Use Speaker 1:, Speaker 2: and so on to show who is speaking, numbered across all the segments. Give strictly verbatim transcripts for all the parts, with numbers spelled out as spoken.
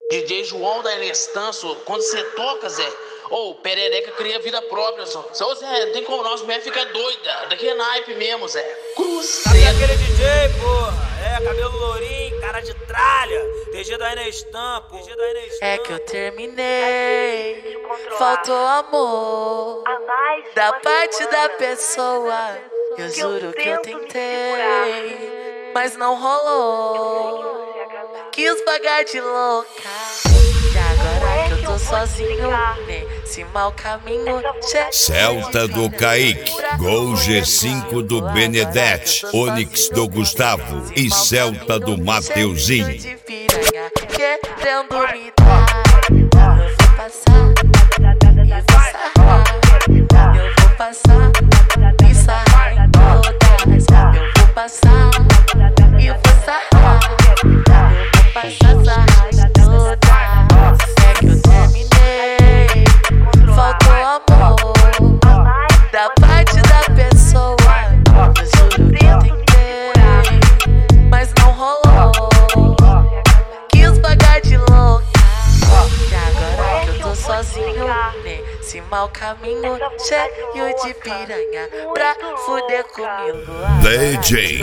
Speaker 1: D J João da Inestanço, quando você toca, Zé, ô, oh, perereca cria vida própria, só. Ô, Zé, não tem como não, as mulheres ficam doidas. Daqui é naipe mesmo, Zé. Cruz.
Speaker 2: Sabe aquele D J, porra? É, cabelo lourinho, cara de tralha. T G da Inestampo.
Speaker 3: É que eu terminei, faltou amor da parte da pessoa. Eu juro que eu tentei, mas não rolou. Quis pagar de louca. E agora que eu tô sozinho nesse mau caminho.
Speaker 4: Celta do Kaique, Gol G cinco do Benedetti, Onix do Gustavo e Celta do Mateuzinho.
Speaker 3: Querendo me dar, eu vou passar e vou sarrar. Eu vou passar e sarrar em todas. Eu vou passar e vou sarrar. Eu vou passar, sarrar em todas. É que eu terminei, faltou amor da parte da pessoa. Eu juro que eu tentei, mas não rolou. Quis pagar de louca. E agora que eu tô sozinho nesse mau caminho, cheio de piranha pra fuder comigo.
Speaker 4: D J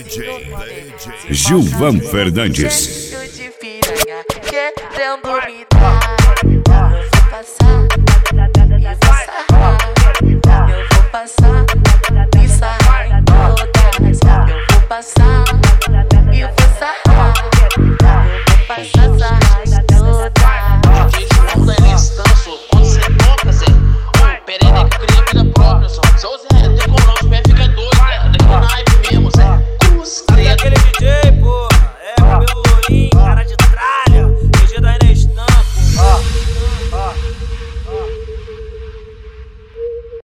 Speaker 4: Gilvan Fernandes.
Speaker 3: Cheio de piranha querendo me dar. Eu vou passar e vou sarrar. Eu vou passar